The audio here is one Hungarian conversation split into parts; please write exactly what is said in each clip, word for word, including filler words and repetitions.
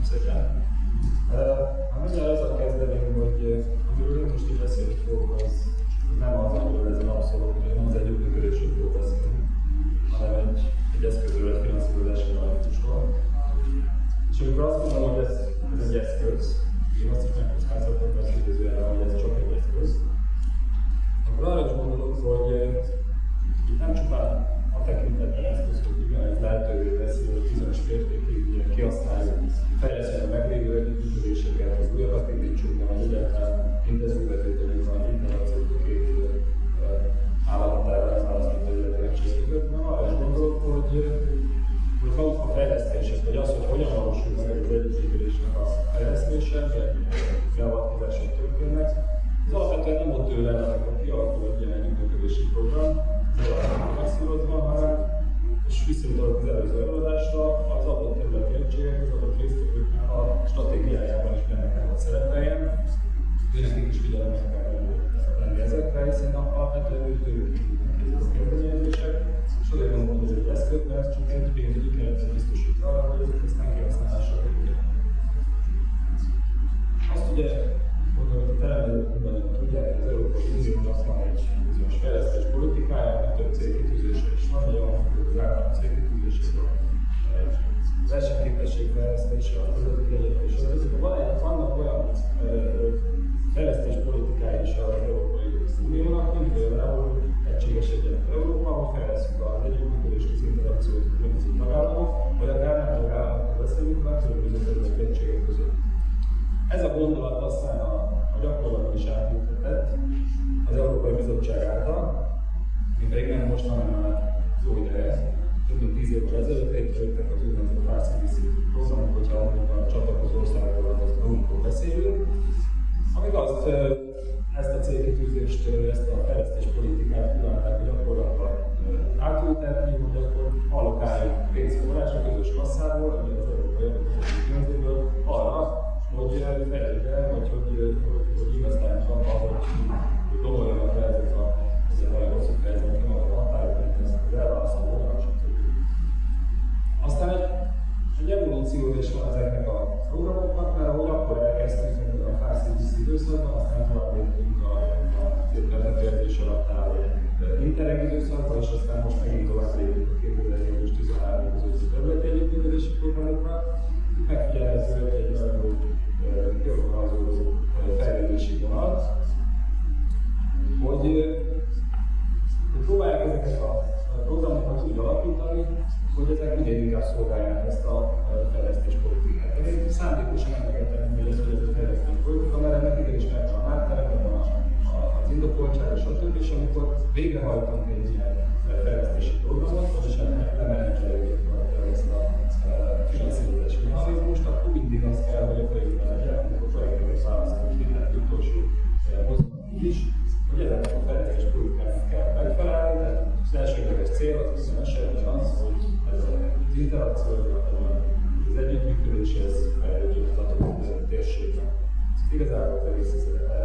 szépen. Hát mindjárt az a kezdeném, hogy amiről most így beszélni fogok, az nem az, amiről ezen abszolút, nem az együttműködésről fogok beszélni, hanem egy, egy eszközről, egy finanszírozási mechanizmusról. És amikor azt mondom, hogy ez, ez egy eszköz, én azt is megkockáztatom, mert idézőjelben, hogy ez csak egy eszköz, akkor arra is gondolok, hogy itt nem csupán a tekintetben eszköz, hogy igen, ez lehetővé veszi, hogy bizonyos mértékig kihasználjuk, fejlesztjük a meglévő együttműködéseket, az újakat indítsuk, de vagy egyáltalán intenzívet vételjük a interakciót a két államatával, nem választott egyetlegességeket, hanem arra is gondolok, hogy, hogy maguk a fejlesztések, vagy az, hogy hogyan valósul meg az együttműködésnek a fejlesztése, milyen beavatkozások történnek, az alapvetően nem ott dől el, amikor kialakul egy ilyen együttműködési program, az alapvetően megszírozva, hanem és viszonyítólag az előző előadásra, az adott területi egységek, az adott résztvevőknek a stratégiájában is benne kell, hogy szerepeljen. Őnekik is figyelembe kell lenni ezekre, hiszen alapvetően ők a kezdeményezések, és azért mondom, hogy ez egy eszköz, mert csak egy pénzügyi keretet biztosít arra, hogy ezek aztán kihasználásra kerüljenek. Azt ugye, mondom, hogy a teremezők mindannyian tudják, hogy az Európai Uniónak van egy bizonyos fejlesztés politikája, mert több célkitűzése is van, ugye van, hogy az állam célkitűzésében egy versenyképesség fejlesztése, a közötti egyetés, vannak olyan fejlesztés politikái is az Európai Uniónak, mint például egységesedjen Európa, ahol fejlesztjük az együttműködést, az interakciót a különböző tagállamok, vagy akár nem tagállamokról beszélünk, mert különböző területi egységek között. Ez a gondolat aztán a, a gyakorlatban is átültetett az Európai Bizottság által, mint pedig nem most, hanem már jó ideje, több mint tíz évvel ezelőtt létrejöttek az úgynevezett Facility programok, hogyha a csatlakozó országról, az Európról beszélünk, amíg azt, ezt a célkitűzést, ezt a fejlesztés politikát kívánták a gyakorlatban átültetni, hogy akkor allokáljuk pénzforrás a közös kasszából, ami az Európai Pénzéből arra, hogy fejlődjük el, vagy hogy, hogy, hogy investáljunk abba, hogy, hogy dolgoljanak le ezek a ezek a hosszú fejlődnek, nem a határok, mint ezek az elválasztó vonalak, stb. Aztán egy, egy evolúció is van ezeknek a programoknak, mert ahogy akkor elkezdtünk a Facility időszakban, aztán tovább léptünk a célvezetőjelzés alatt álló Interreg időszakban, és aztán most megint tovább lépünk a kétezer-hét és tizenhárom közötti területi együttműködési programokra. Megfigyelhető egy nagyon körvonalazódó fejlődési vonal, hogy, hogy próbálják ezeket a programokat úgy alakítani, hogy ezek minél inkább szolgálják ezt a fejlesztéspolitikát. Én szándékosan emlegettem, hogy ez a fejlesztéspolitika, mert ennek igenis megvan a háttere, megvan az indokoltsága, stb. És amikor végrehajtunk egy ilyen fejlesztési programot, és lemenedzseljük ezt a finanszírozási mechanizmust, akkor mindig az kell, hogy a projektben legyen, amikor projektben választunk mindent utolsó mozdulatig is, hogy ezeknek a fejlesztés politikának kell megfelelni, tehát az elsődleges cél az minden esetben az, hogy ez az interakció, az együttműködéshez fejlődjön az adott térségben. Igazából az egész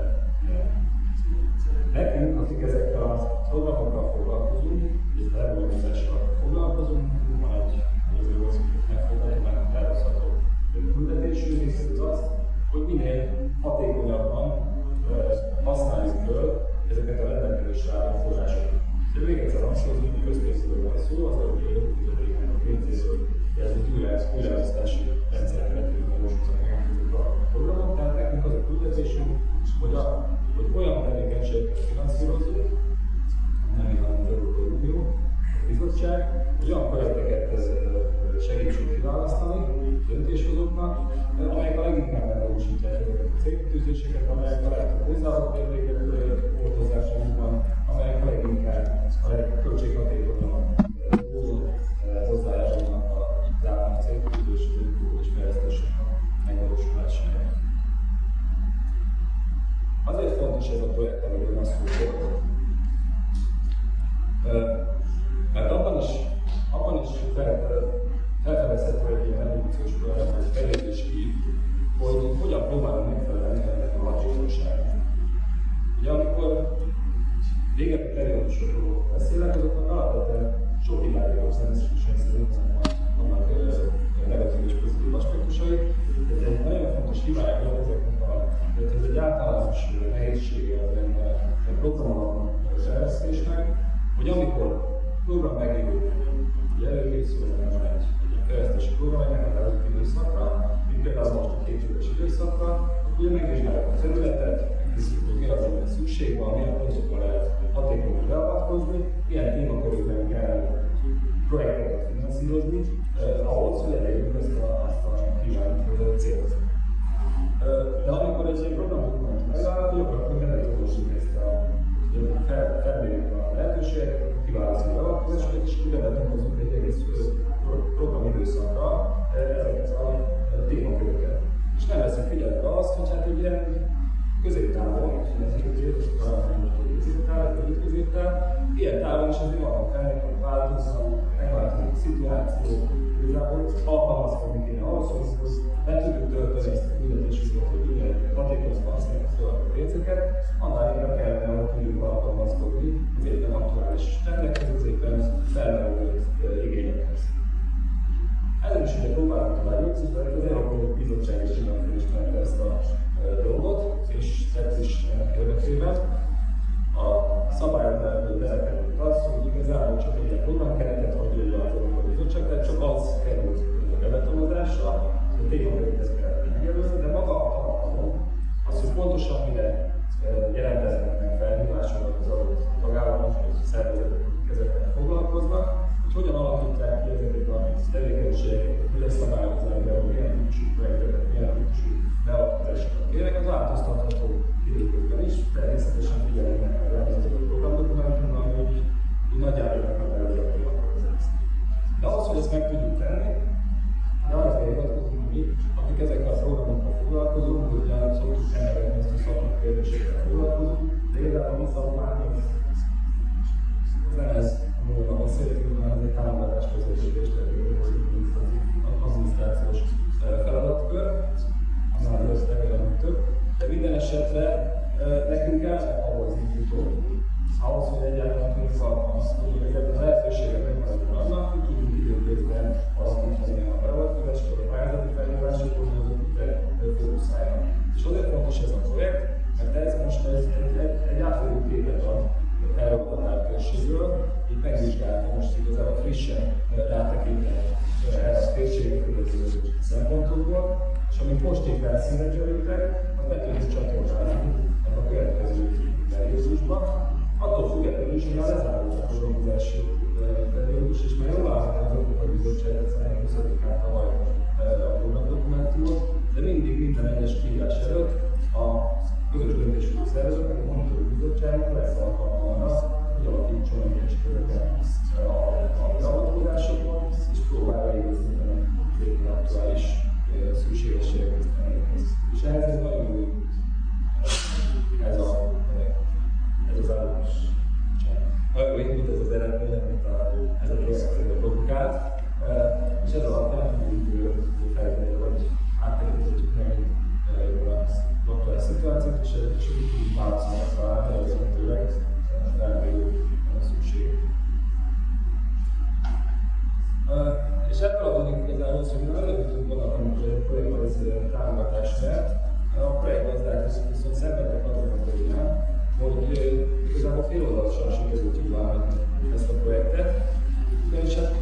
nekünk, akik ezekkel a programokkal foglalkozunk, és az elmondással foglalkozunk, van egy azért jól megfogadni, mert tervezhető küldetésű rész az az, hogy minél hatékonyabban használjuk föl ezeket a rendelkezésre álló forrásokat. De még egyszer hangsúlyozunk, hogy közpénzről van szó, az európai adófizetőknek a pénzéről, de ez egy újraelosztási rendszer keretében valósulnak meg a programok, tehát nekünk az a küldetésünk, hogy, a, hogy olyan tevékenységeket finanszírozunk, nem hanem az Európai Unió, a bizottság, hogy olyan projekteket segítsünk kiválasztani döntéshozóknak, amelyek a leginkább megvalósítják ezeket a célkitűzéseket, amelyek a legtöbb hozzáadott értéket hordozzák magukban, amelyek a leginkább a legköltséghatékonyabb módon hozzájárulnak az állam célkitűzés és fejlesztésnek a megvalósulására. Azért fontos ez a projekt, amiről azt szó mert abban is, abban is felfedezhető egy ilyen evolúciós program, vagy fejlődés ki, hogy hogyan próbálunk megfelelni ennek a hatékonyságnak. Ugye amikor régebbi periódusokról beszélek, Ugye megvizsgáljuk a területet, megnézzük, hogy mi az, amire szükség van, milyen pontokon lehet hatékonyan beavatkozni, milyen témakörökben kell projekteket finanszírozni, eh, ahhoz, hogy elérjük ezt a, ezt a kívánt célt. Eh, de amikor egy ilyen programdokumentum megállapodjuk, akkor megvalósítjuk ezt a fel, felmérjük a lehetőségeket, kiválasztjuk a beavatkozásokat, és kivezetünk egy egész programidőszakra ezeket a témaköröket. És nem veszünk figyelembe azt, hogy hát egy ilyen középtávon, ilyen távon is azért vannak felnőtt változó, megváltozik szituáció, igazából alkalmazkodni kéne ahhoz, hogy be tudjuk tölteni ezt a küldetésünket, hogy minél hatékonyabban használjuk a pénzeket, annál inkább kellene, hogy tudjuk alkalmazkodni az éppen aktuális trendekhez, az éppen felmerülő igényekhez. Ezen is ugye próbálunk tovább jutni, mert az Európai Bizottság is felismerte ezt a dolgot, és tett is ennek érdekében. A szabályozásból belekerült az, hogy igazából csak egy ilyen programkeretet hagyja az Európai Bizottság, tehát csak az került bebetonozásra, hogy a témaköröket kell megjelölni, de maga a tartalom, az, hogy pontosan mire jelenteznek meg felhívásokat az adott tagállamok, vagy szervezetek, akik ezekkel foglalkoznak, hogy hogyan alakítják ki ezeket a tevékenységeket, hogyan szabályozzák be, hogy milyen típusú projekteket, milyen típusú beavatkozásokat kérnek, az változtatható időközben is, természetesen figyelembe kell venni az adott programdokumentumban, hogy így nagyjából meghatározza a programozást. De ahhoz, hogy ezt meg tudjuk tenni, de arra kell hivatkozunk mi, akik ezekkel a programokkal foglalkozunk, hogy ugyan szoktuk emelni ezt a szakmai kérdésekkel foglalkozunk, de igazából mi szakmánk, ez nem ez, amiről beszélünk, hanem ez egy támogatásvezetés, tehát az adminisztrációs feladatkör, annál összetegelen több. De minden esetre nekünk kellene ahhoz indítók, ahhoz, hogy egyáltalán tudjuk alkalmazkodni, hogy ezeket a lehetőségek megmaradjon annak, hogy tudjuk időközben alakítani a beavatkozásokat, a pályázati felhívásokhoz, hogy fókuszáljanak. És azért fontos ez a projekt, mert ez most egy, egy, egy átfogó képet ad Európa térségről, itt megvizsgálta most igazából frissen rátekintett erre a térségre különböző szempontokból, és amint most így felszínre kerültek, az be tudjuk csatornázni a következő periódusban. Attól függetlenül is, hogy már lezárult a programozási periódus, és már jól állhat az Európai Bizottság december huszadikán tavaly a programdokumentumot, de mindig minden egyes kiírás előtt a közös döntésű szervezetek, a Monitoring Bizottságnak lesz alkalma arra, hogy alakítson a kérdéseket a beavatkozásokban, és próbálja igazítani az éppen aktuális szükségességekhez. És ehhez ez nagyon jó, ez, a, ez az állapos. Nagyon jó indult ez az eredmény, amit a, ez a projekt produkált, és ez alapján tudjuk feltenni, hogy áttekintettük meg az aktuális szituációt, és úgy tudjuk válaszolni találni, hogy ezektőleg elmegyő szükség. És ebből adódik igazából az, hogy nagyon előttünk vannak, amikor egy projekthez támogatást nyert, a projektgazdák viszont szenvedtek azon a körülön, hogy igazából féloldalasan sikerült kiválni ezt a projektet. Ugyanis hát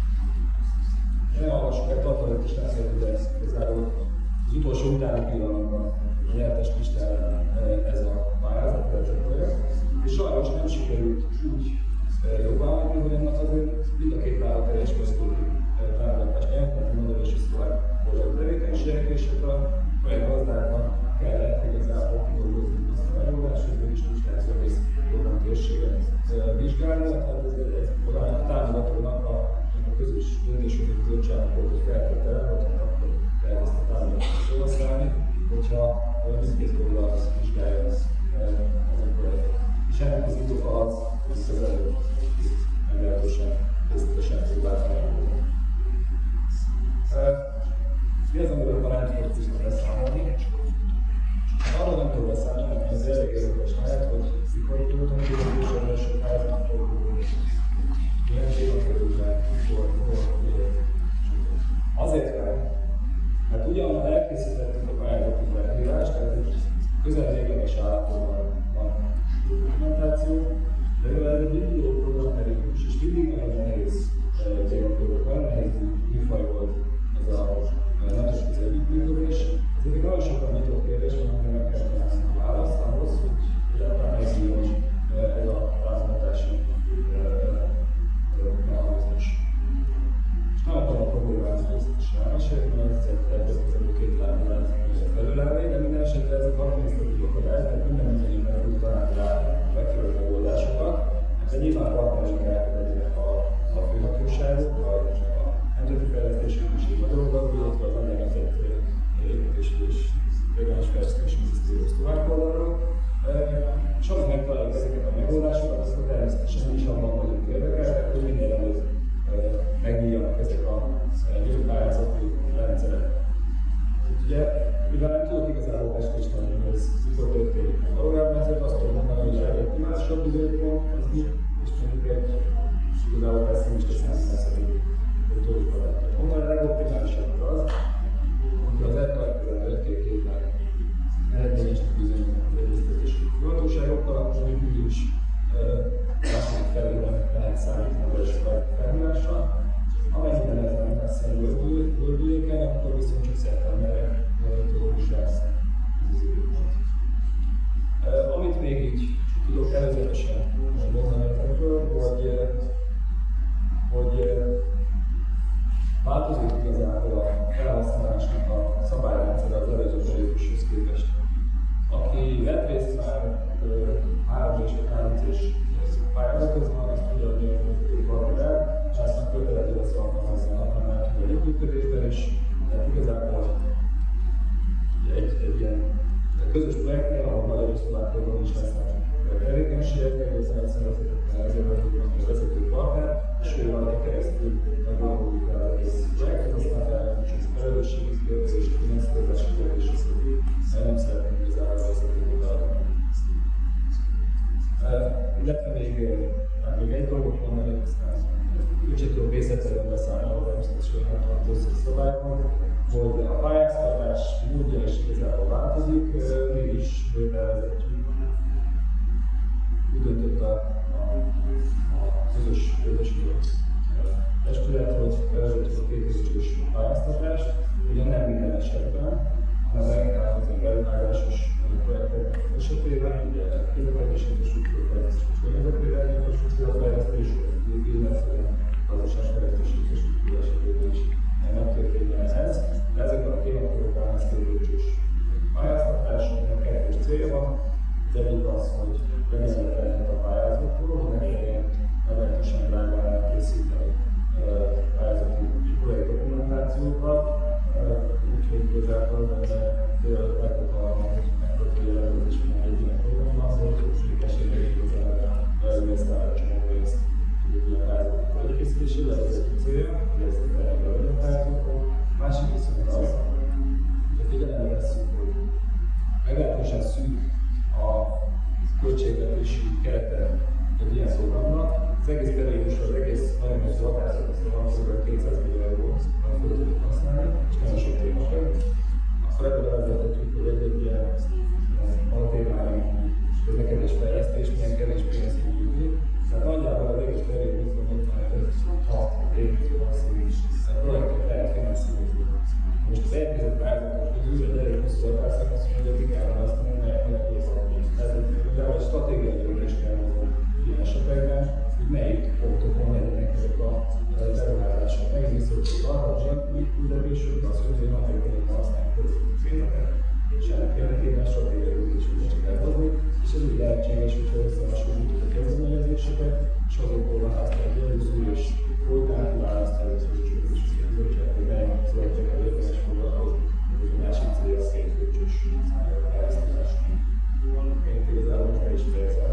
ne hallgassuk el tartalmat is beszélt, hogy ez igazából az utolsó utáni pillanatban a nyertes listára ez a pályázat, ez a projekt. És sajnos nem sikerült úgy jóváhagyni, hogy annak azért mind a két vállalat teljes központi támogatást nyert, tehát a magyar és a szlovák oldalú tevékenységek, és a projektgazdáknak kellett igazából kidolgozni azt a megoldást, hogy mégis most lehet az egész programtérséget vizsgálni, tehát ez egy a támogatónak a, a közös döntéshozott bizottságnak volt egy feltétele, hogy akkor lehet ezt a támogatást felhasználni, hogyha mindkét oldal vizsgálja ez a projektet. És ennek az indoka az, hogy az előtt meglehetősen részletesen próbált megoldani. Mi az, amiről talán tudok viszont beszámolni? Arról nem tudok beszámolni, mert az elég érdekes lehet, hogy mikor tudtam kérdés, hogy első pályázat fordulni. Milyen témakörülben, mikor, mikor, azért kell, mert ugyan elkészítettük a pályázati felhívást, tehát egy közel végleges állapotban van dokumentáció, de mivel ez egy induló programperiódus, és mindig nagyon nehéz témakörök, nagyon nehéz műfaj volt ez a nemzetközi együttműködés, ezért nagyon sokan nyitott kérdés van, megfelelni, de minden esetre ezek adminisztratív akadályok, tehát minden mindenki meg tud találni rá megfelelő megoldásokat. De nyilván partnerekkel legyenek a, a főhatóságok, a, a nemzeti fejlesztési ügynökség Magyarországon, illetve az emlékezett építési és regionális fejlesztési minisztérium szlovák oldalról. És amíg megtaláljuk ezeket a megoldásokat, akkor természetesen mi is abban vagyunk érdekeltek, hogy minél előbb megnyíljanak ezek a nyílt pályázati rendszerek. Ugye, mivel nem tudok igazából pestésteni, hogy ez mikor történik meg valójában, ezért azt tudom mondani, hogy egy optimálisabb időpont az mi, és mondjuk egy igazából pessimista számítás szerint egy dolgokat lehet mondani. A legoptimálisabb az, hogy az elkövetkező egy-két évben eredményesnek bizonyos egyeztetési hivatóságokkal, akkor úgy is második felében lehet számítani a belső felhívással. Amennyiben ez nem lesz ilyen gördülékeny, akkor viszont csak szeptemberre dolgos lesz ez az időpont. Amit még így tudok előzetesen mondani ezekről, hogy, hogy változik igazából a felhasználásnak a szabályrendszer az előző periódushoz képest. Aki vett részt már három és három és pályázatozban, azt tudja, hogy a partner, aztán kötelező lesz alkalmazni a tanácsot együttműködésben is, tehát igazából egy, egy ilyen közös projektnél, ahol magyar és szlovák oldalon is lesznek tevékenységek, egészen egyszerűen ezért a vezető partner, és ő valami keresztül megoldjuk el az egész projektet, aztán felelősség felelősségi kérdés, finanszírozási kérdés, mert nem szeretnénk igazából vezető oldalon. Illetve még, még egy dolgot mondani, aztán kicsit jobb részletesen beszámolva természetesen megtartozó szabályban, hogy a pályáztatás módja is igazából változik, mégis bevezetjük. Úgy döntött a, a, a közös közösülő testület, hogy bevezetjük a kétezős pályáztatást, ugye nem minden esetben, hanem leginkább az beruházásos projektek esetében, ugye közlekedési struktúrafejlesztés, környezetvédelmi infrastruktúrafejlesztés, illetve gazdaságfejlesztési infrastruktúra esetében is megtörténjen ez. De ezekben a témakörökben lesz kérdőcsös pályáztatás, aminek kettős célja van. Az egyik az, hogy legyen a pályázatról, hogy ne kelljen meglehetősen drágán elkészíteni pályázati projekt dokumentációkat, úgyhogy igazából benne megpróbálom, hogy megpróbálja levezetés minden egy ilyen programban, hogy sok esetben igazából ezt a csomó részt tudjuk a pályázati előkészítésére, ez egy célja, hogy ezt a legyen a pályázatról. Másik viszont az, hogy figyelembe vesszük, hogy meglehetősen szűk a költségvetési kerete egy ilyen programnak. Az egész periódusra, az egész nagyon nagy határozatban van, kb. kétszáz millió eurót föl tudjuk használni, és nagyon sok témakör. Akkor ebből bevezethetjük, hogy egy-egy ilyen alatémára, közlekedés fejlesztés, milyen kevés pénzt tud jutni. Tehát nagyjából az egész periódusban öt-hat évig a projektet lehet finanszírozni. Most az elkezdett pályázatok közül egy elég hosszú határszakasz, hogy a Vigában azt mondja, hogy melyek északon. Tehát például stratégiai döntés kell hozni ilyen esetekben, hogy melyik pontokon legyenek ezek a beruházások. Megint szóltuk arra, hogy zsebbi küldetésünk az, hogy hatékonyan használjuk a pénzeket, és ennek érdekében stratégiai döntést kell hozni, és ez úgy lehetséges, hogyha összehasonlítjuk a kezdeményezéseket, és azokból választják előző és folytán kiválasztják az ősködés bizottság, hogy melyik szolgáltatják a érdemes foglalkozni, hogy a másik célja a szétkölcsös elszállást. Én igazából most be is fejezem.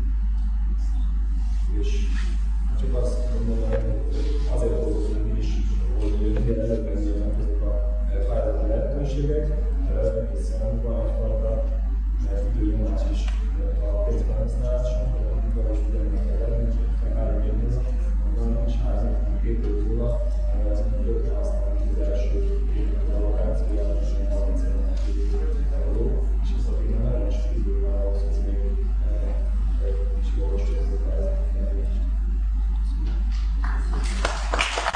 És csak azt mondom, hogy azért dolgozunk mi is, hogy milyen előbben jönnek ezek a pályázati lehetőségek, hiszen van egyfajta időnyomás is